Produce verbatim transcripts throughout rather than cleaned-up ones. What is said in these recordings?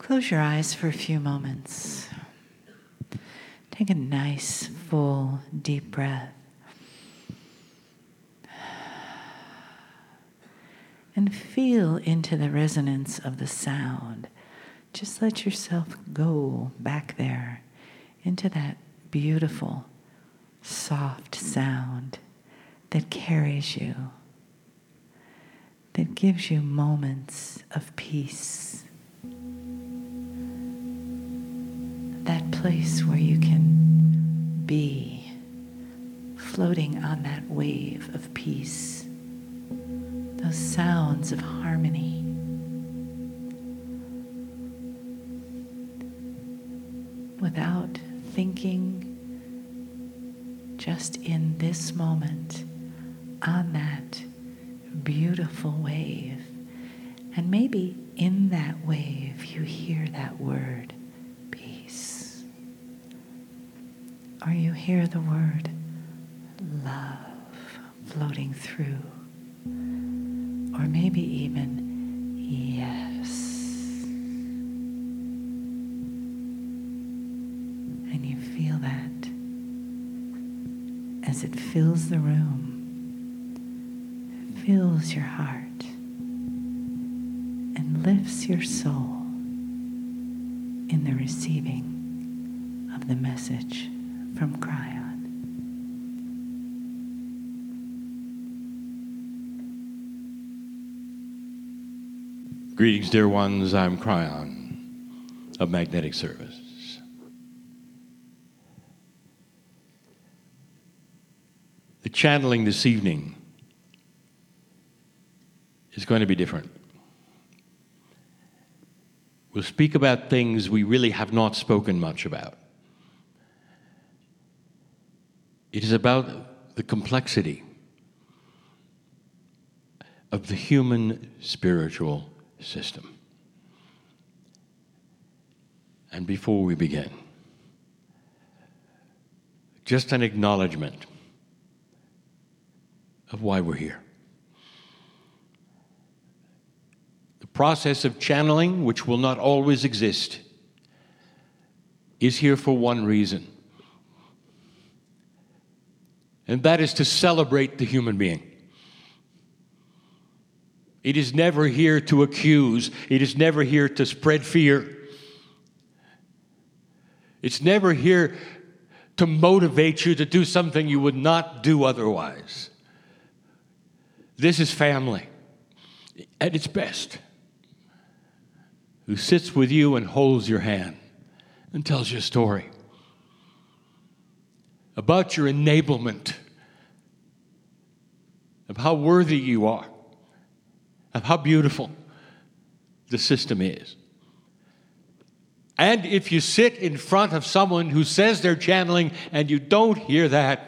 Close your eyes for a few moments. Take a nice, full, deep breath. And feel into the resonance of the sound. Just let yourself go back there into that beautiful, soft sound that carries you, that gives you moments of peace. That place where you can be floating on that wave of peace. Those sounds of harmony. Without thinking, just in this moment, on that beautiful wave. And maybe in that wave you hear that word, peace. Or you hear the word love floating through. Or maybe even yes. And you feel that as it fills the room, fills your heart, and lifts your soul in the receiving of the message from Kryon. Greetings, dear ones. I'm Kryon of Magnetic Service. The channeling this evening is going to be different. We'll speak about things we really have not spoken much about. It is about the complexity of the human spiritual system. And before we begin, just an acknowledgement of why we're here. The process of channeling, which will not always exist, is here for one reason. And that is to celebrate the human being. It is never here to accuse. It is never here to spread fear. It's never here to motivate you to do something you would not do otherwise. This is family at its best, who sits with you and holds your hand and tells you a story about your enablement, of how worthy you are, of how beautiful the system is. And if you sit in front of someone who says they're channeling and you don't hear that,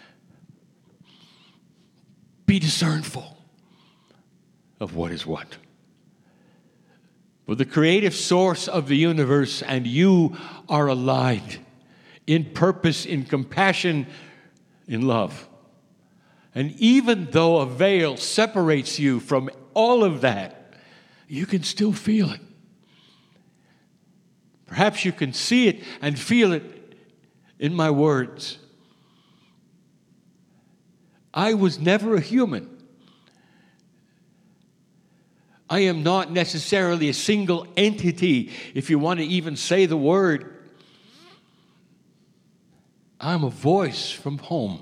be discernful of what is what. For the creative source of the universe and you are aligned in purpose, in compassion, in love. And even though a veil separates you from all of that, you can still feel it. Perhaps you can see it and feel it in my words. I was never a human. I am not necessarily a single entity, if you want to even say the word. I'm a voice from home,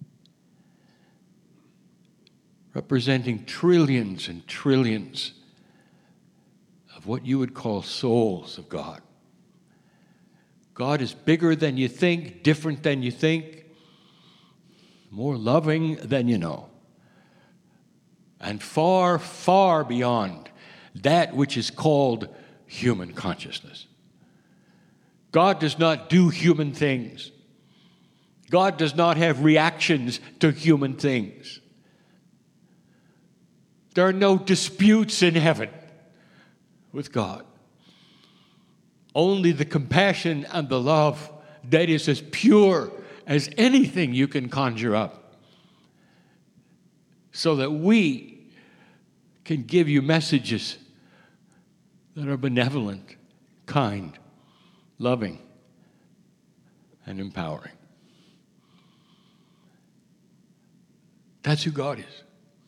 representing trillions and trillions of what you would call souls of God. God is bigger than you think, different than you think, more loving than you know, and far, far beyond that which is called human consciousness. God does not do human things. God does not have reactions to human things. There are no disputes in heaven with God. Only the compassion and the love that is as pure as anything you can conjure up, so that we can give you messages that are benevolent, kind, loving, and empowering. That's who God is.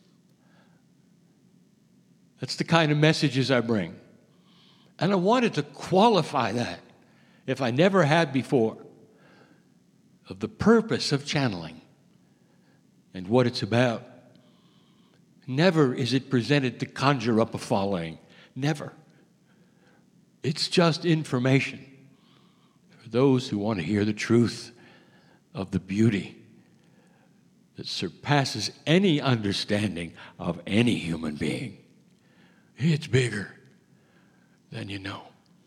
That's the kind of messages I bring. And I wanted to qualify that, if I never had before, of the purpose of channeling and what it's about. Never is it presented to conjure up a following. Never. It's just information for those who want to hear the truth of the beauty that surpasses any understanding of any human being. It's bigger than you know.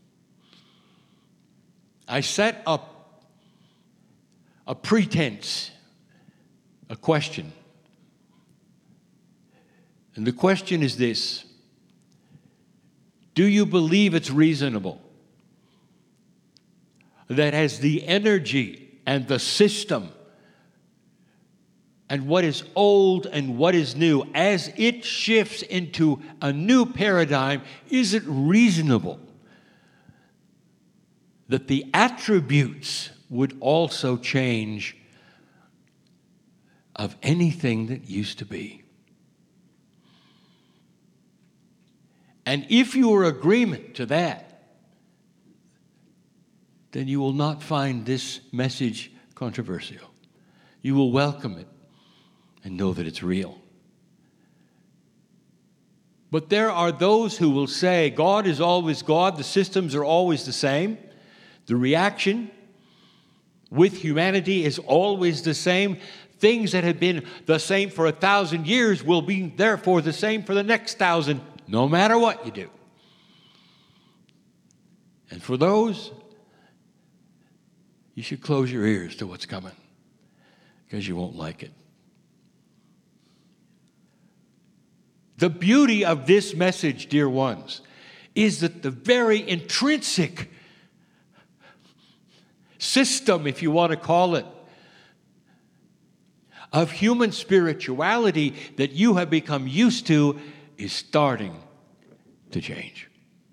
I set up a pretense, a question. And the question is this: do you believe it's reasonable that as the energy and the system and what is old and what is new, as it shifts into a new paradigm, is it reasonable that the attributes would also change of anything that used to be? And if you are agreement to that, then you will not find this message controversial. You will welcome it and know that it's real. But there are those who will say God is always God, the systems are always the same, the reaction with humanity is always the same. Things that have been the same for a thousand years will be therefore the same for the next thousand, no matter what you do. And for those, you should close your ears to what's coming, because you won't like it. The beauty of this message, dear ones, is that the very intrinsic system, if you want to call it, of human spirituality that you have become used to is starting to change.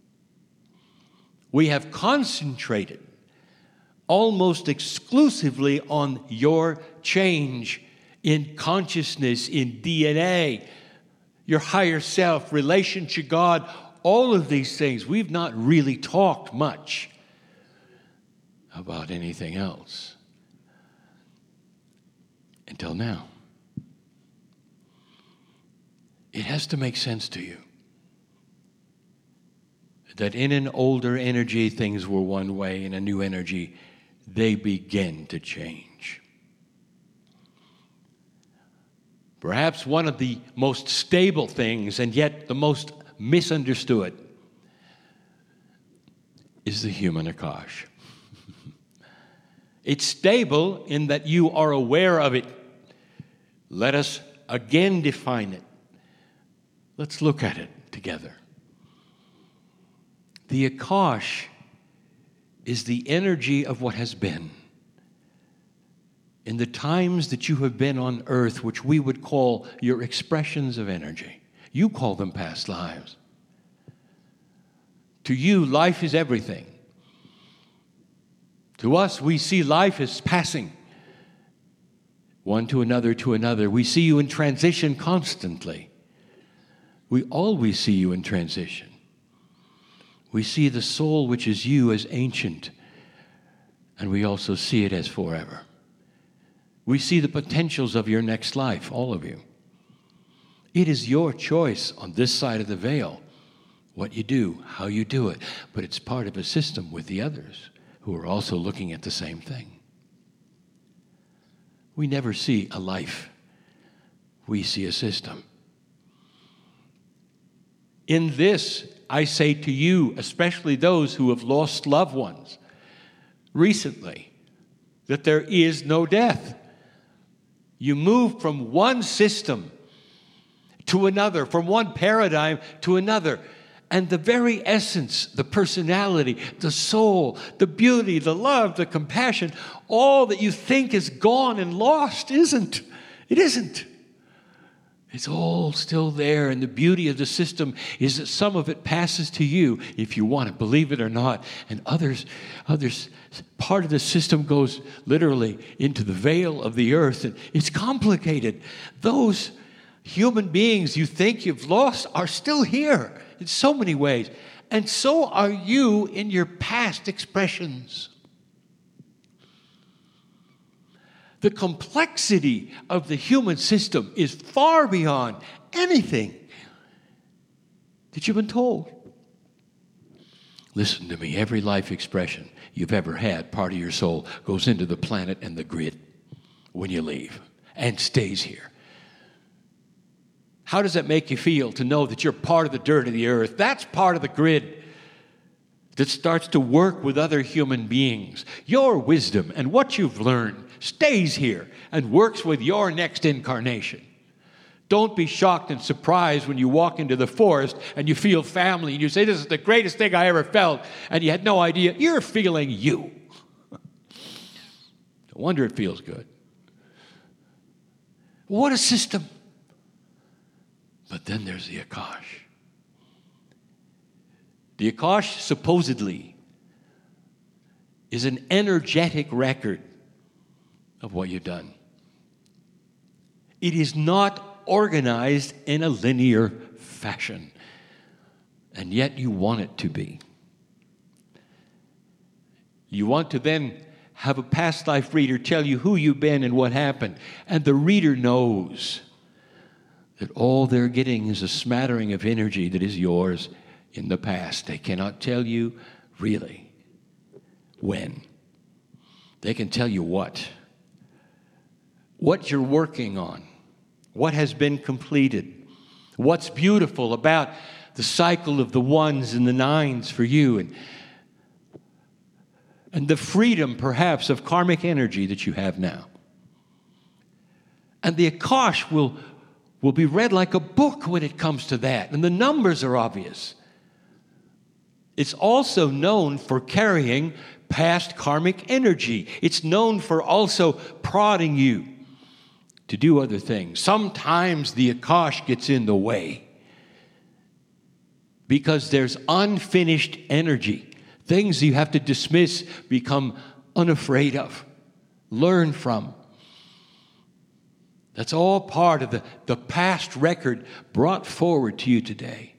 We have concentrated almost exclusively on your change in consciousness, in D N A, your higher self, relation to God, all of these things. We've not really talked much about anything else until now. It has to make sense to you that in an older energy, things were one way. In a new energy, they begin to change. Perhaps one of the most stable things, and yet the most misunderstood, is the human Akash. It's stable in that you are aware of it. Let us again define it. Let's look at it together. The Akash is the energy of what has been. In the times that you have been on earth, which we would call your expressions of energy. You call them past lives. To you, life is everything. To us, we see life as passing. One to another to another. We see you in transition constantly. We always see you in transition. We see the soul which is you as ancient, and we also see it as forever. We see the potentials of your next life, all of you. It is your choice on this side of the veil, what you do, how you do it, but it's part of a system with the others who are also looking at the same thing. We never see a life. We see a system. In this, I say to you, especially those who have lost loved ones recently, that there is no death. You move from one system to another, from one paradigm to another. And the very essence, the personality, the soul, the beauty, the love, the compassion, all that you think is gone and lost isn't. It isn't. It's all still there, and the beauty of the system is that some of it passes to you if you want to believe it or not, and others, others, part of the system goes literally into the veil of the earth, and it's complicated. Those human beings you think you've lost are still here in so many ways, and so are you in your past expressions. The complexity of the human system is far beyond anything that you've been told. Listen to me. Every life expression you've ever had, part of your soul, goes into the planet and the grid when you leave and stays here. How does that make you feel to know that you're part of the dirt of the earth? That's part of the grid that starts to work with other human beings. Your wisdom and what you've learned stays here and works with your next incarnation. Don't be shocked and surprised when you walk into the forest and you feel family and you say, this is the greatest thing I ever felt, and you had no idea. You're feeling you. No wonder it feels good. What a system. But then there's the Akash. The Akash supposedly is an energetic record of what you've done. It is not organized in a linear fashion, and yet you want it to be. You want to then have a past life reader tell you who you've been and what happened, and the reader knows that all they're getting is a smattering of energy that is yours in the past. They cannot tell you really when. They can tell you what. What you're working on. What has been completed. What's beautiful about the cycle of the ones and the nines for you. And, and the freedom, perhaps, of karmic energy that you have now. And the Akash will, will be read like a book when it comes to that. And the numbers are obvious. It's also known for carrying past karmic energy. It's known for also prodding you to do other things. Sometimes the Akash gets in the way because there's unfinished energy. Things you have to dismiss, become unafraid of, learn from. That's all part of the, the past record brought forward to you today.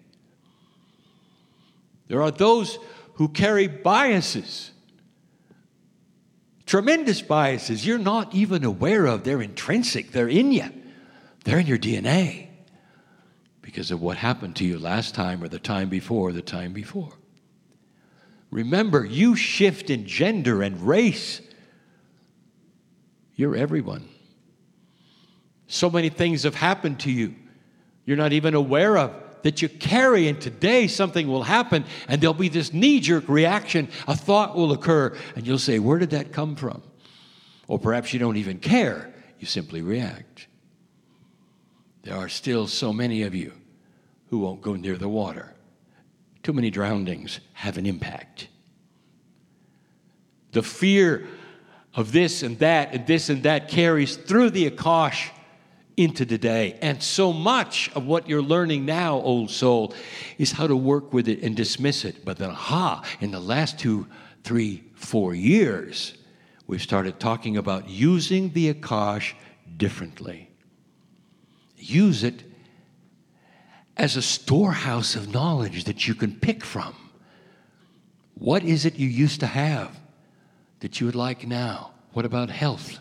There are those who carry biases, tremendous biases you're not even aware of. They're intrinsic. They're in you. They're in your D N A because of what happened to you last time or the time before or the time before. Remember, you shift in gender and race. You're everyone. So many things have happened to you you're not even aware of that you carry, and today something will happen and there'll be this knee-jerk reaction. A thought will occur and you'll say, where did that come from? Or perhaps you don't even care. You simply react. There are still so many of you who won't go near the water. Too many drownings have an impact. The fear of this and that and this and that carries through the Akash into today. And so much of what you're learning now, old soul, is how to work with it and dismiss it. But then, aha, in the last two, three, four years, we've started talking about using the Akash differently. Use it as a storehouse of knowledge that you can pick from. What is it you used to have that you would like now? What about health?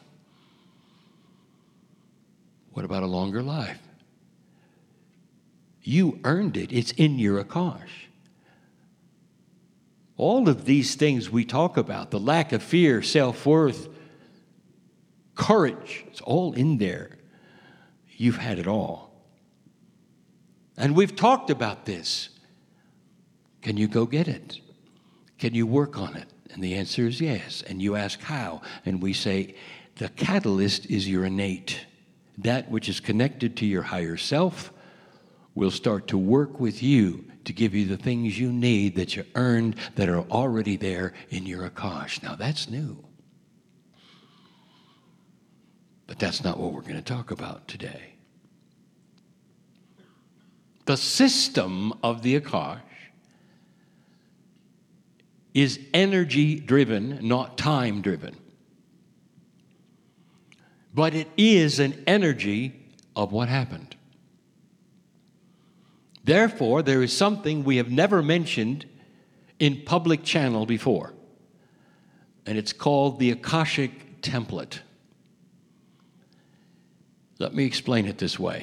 What about a longer life? You earned it. It's in your Akash. All of these things we talk about, the lack of fear, self-worth, courage, it's all in there. You've had it all. And we've talked about this. Can you go get it? Can you work on it? And the answer is yes. And you ask how? And we say the catalyst is your innate. That which is connected to your higher self will start to work with you to give you the things you need that you earned that are already there in your Akash. Now that's new. But that's not what we're going to talk about today. The system of the Akash is energy-driven, not time-driven. But it is an energy of what happened. Therefore, there is something we have never mentioned in public channel before, and it's called the Akashic Template. Let me explain it this way.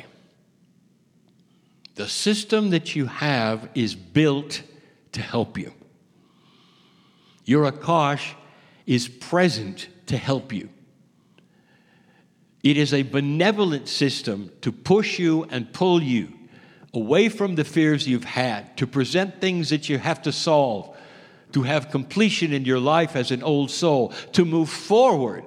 The system that you have is built to help you. Your Akash is present to help you. It is a benevolent system to push you and pull you away from the fears you've had, to present things that you have to solve, to have completion in your life as an old soul, to move forward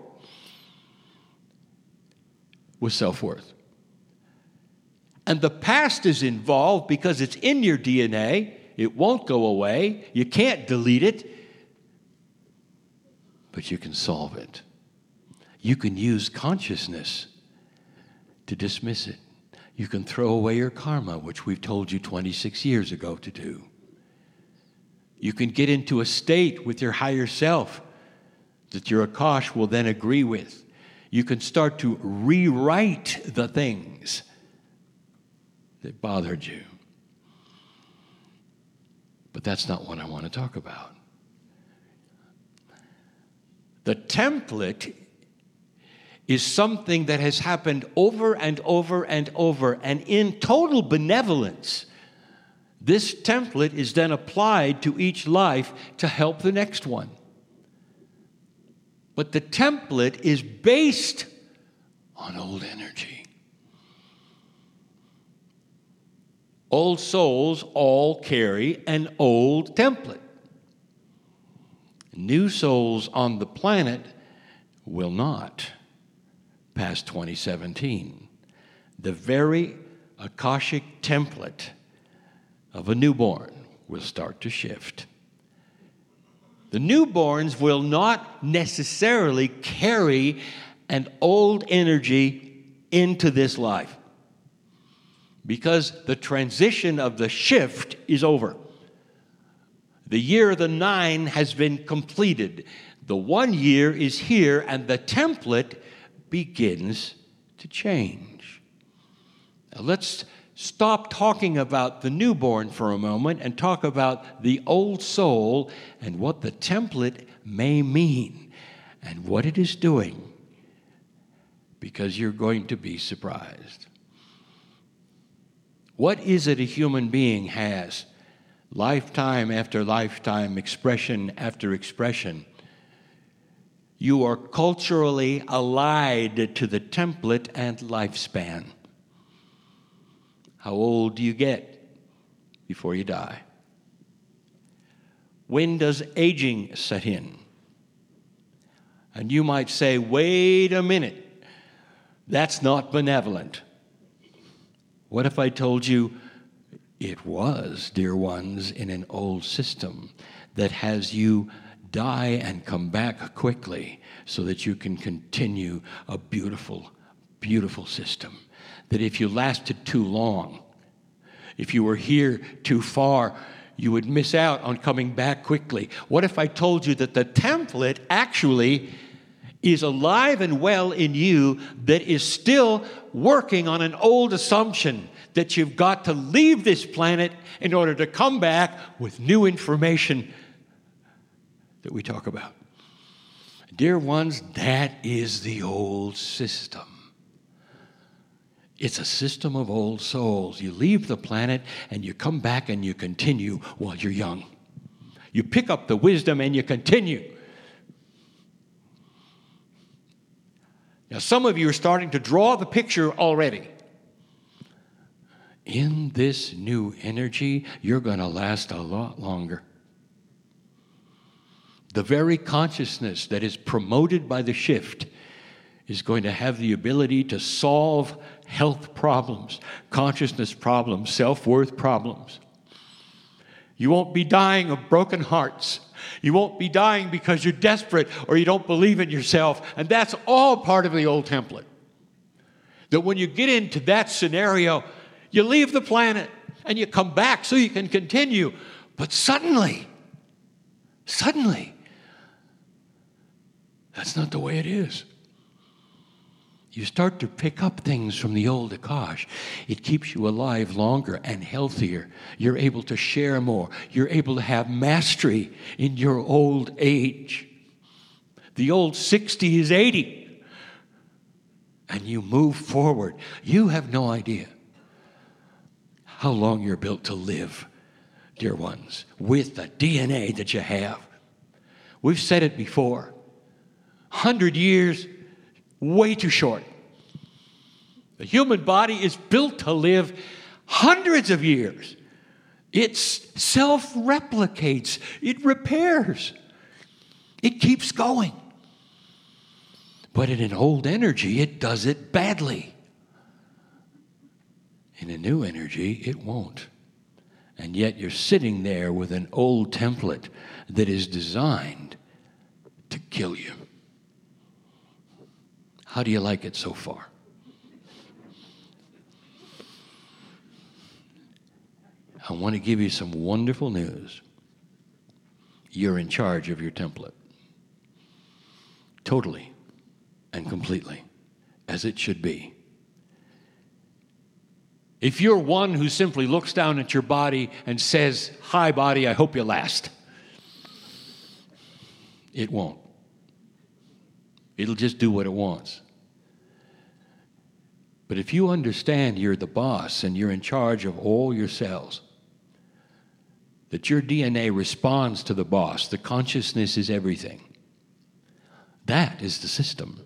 with self-worth. And the past is involved because it's in your D N A. It won't go away. You can't delete it. But you can solve it. You can use consciousness to dismiss it. You can throw away your karma, which we've told you twenty-six years ago to do. You can get into a state with your higher self that your Akash will then agree with. You can start to rewrite the things that bothered you. But that's not what I want to talk about. The template is something that has happened over and over and over, and in total benevolence, this template is then applied to each life to help the next one. But the template is based on old energy. Old souls all carry an old template. New souls on the planet will not past twenty seventeen. The very Akashic template of a newborn will start to shift. The newborns will not necessarily carry an old energy into this life because the transition of the shift is over. The year of the nine has been completed. The one year is here, and the template begins to change. Now let's stop talking about the newborn for a moment and talk about the old soul and what the template may mean and what it is doing, because you're going to be surprised. What is it a human being has? Lifetime after lifetime, expression after expression. You are culturally allied to the template and lifespan. How old do you get before you die? When does aging set in? And you might say, wait a minute, that's not benevolent. What if I told you it was, dear ones, in an old system that has you die and come back quickly so that you can continue a beautiful, beautiful system? That if you lasted too long, if you were here too far, you would miss out on coming back quickly. What if I told you that the template actually is alive and well in you, that is still working on an old assumption that you've got to leave this planet in order to come back with new information that we talk about? Dear ones, that is the old system. It's a system of old souls. You leave the planet and you come back and you continue while you're young. You pick up the wisdom and you continue. Now, some of you are starting to draw the picture already. In this new energy, you're going to last a lot longer. The very consciousness that is promoted by the shift is going to have the ability to solve health problems, consciousness problems, self-worth problems. You won't be dying of broken hearts. You won't be dying because you're desperate or you don't believe in yourself. And that's all part of the old template. That when you get into that scenario, you leave the planet and you come back so you can continue. But suddenly, suddenly, that's not the way it is. You start to pick up things from the old Akash. It keeps you alive longer and healthier. You're able to share more. You're able to have mastery in your old age. The old sixty is eighty. And you move forward. You have no idea how long you're built to live, dear ones, with the D N A that you have. We've said it before. one hundred years, way too short. The human body is built to live hundreds of years. It self-replicates. It repairs. It keeps going. But in an old energy, it does it badly. In a new energy, it won't. And yet you're sitting there with an old template that is designed to kill you. How do you like it so far? I want to give you some wonderful news. You're in charge of your template. Totally and completely, as it should be. If you're one who simply looks down at your body and says, "Hi, body, I hope you last," it won't. It'll just do what it wants. But if you understand you're the boss and you're in charge of all your cells, that your D N A responds to the boss, the consciousness is everything. That is the system.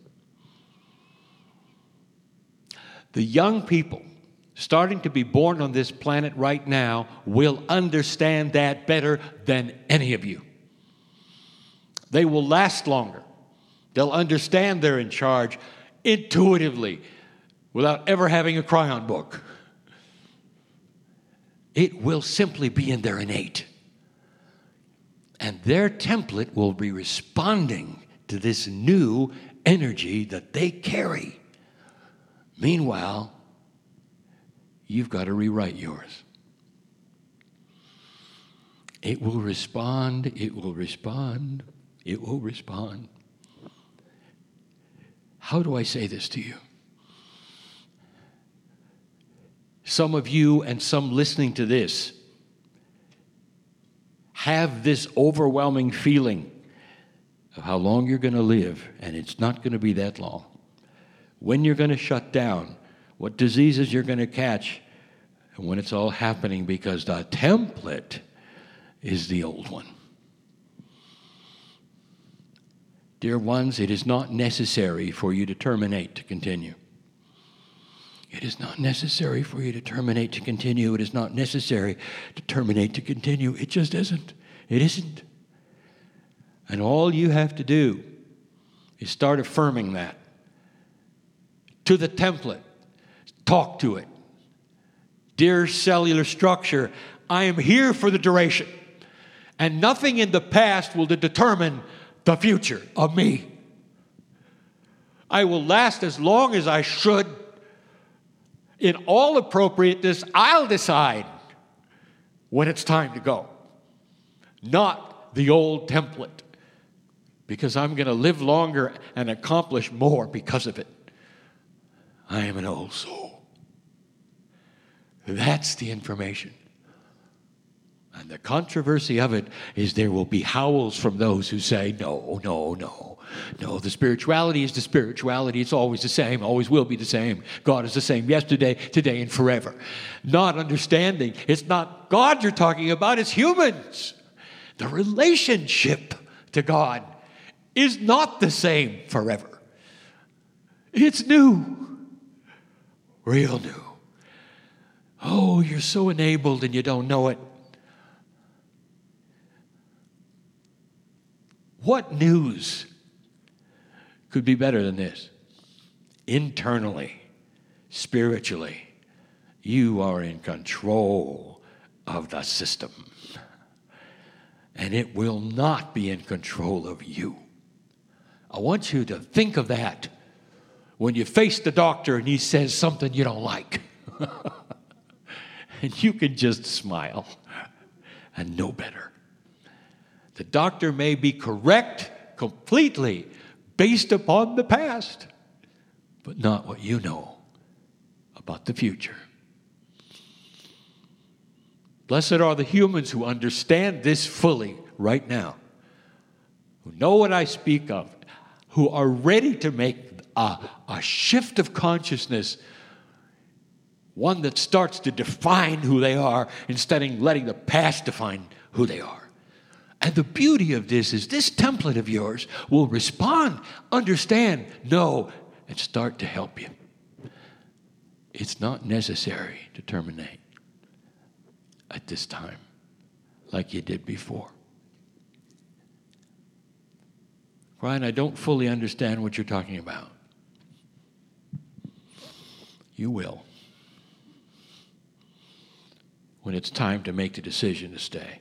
The young people starting to be born on this planet right now will understand that better than any of you. They will last longer. They'll understand they're in charge intuitively without ever having a crayon book. It will simply be in their innate. And their template will be responding to this new energy that they carry. Meanwhile, you've got to rewrite yours. It will respond, it will respond, it will respond. How do I say this to you? Some of you and some listening to this have this overwhelming feeling of how long you're going to live, and it's not going to be that long. When you're going to shut down, what diseases you're going to catch, and when it's all happening, because the template is the old one. Dear ones, it is not necessary for you to terminate to continue. It is not necessary for you to terminate to continue. It is not necessary to terminate to continue. It just isn't. It isn't. And all you have to do is start affirming that. To the template. Talk to it. Dear cellular structure, I am here for the duration. And nothing in the past will determine the future of me. I will last as long as I should. In all appropriateness, I'll decide when it's time to go. Not the old template. Because I'm going to live longer and accomplish more because of it. I am an old soul. That's the information. And the controversy of it is there will be howls from those who say, no, no, no. No, the spirituality is the spirituality. It's always the same, always will be the same. God is the same yesterday, today, and forever. Not understanding. It's not God you're talking about, it's humans. The relationship to God is not the same forever. It's new. Real new. Oh, you're so enabled and you don't know it. What news could be better than this? Internally, spiritually, you are in control of the system. And it will not be in control of you. I want you to think of that when you face the doctor and he says something you don't like. And you can just smile and know better. The doctor may be correct completely based upon the past, but not what you know about the future. Blessed are the humans who understand this fully right now, who know what I speak of, who are ready to make a, a shift of consciousness, one that starts to define who they are instead of letting the past define who they are. And the beauty of this is this template of yours will respond, understand, know, and start to help you. It's not necessary to terminate at this time like you did before. Brian, I don't fully understand what you're talking about. You will when it's time to make the decision to stay.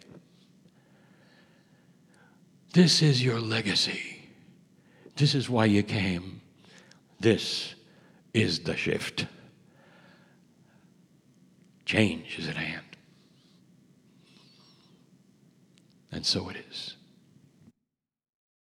This is your legacy. This is why you came. This is the shift. Change is at hand. And so it is.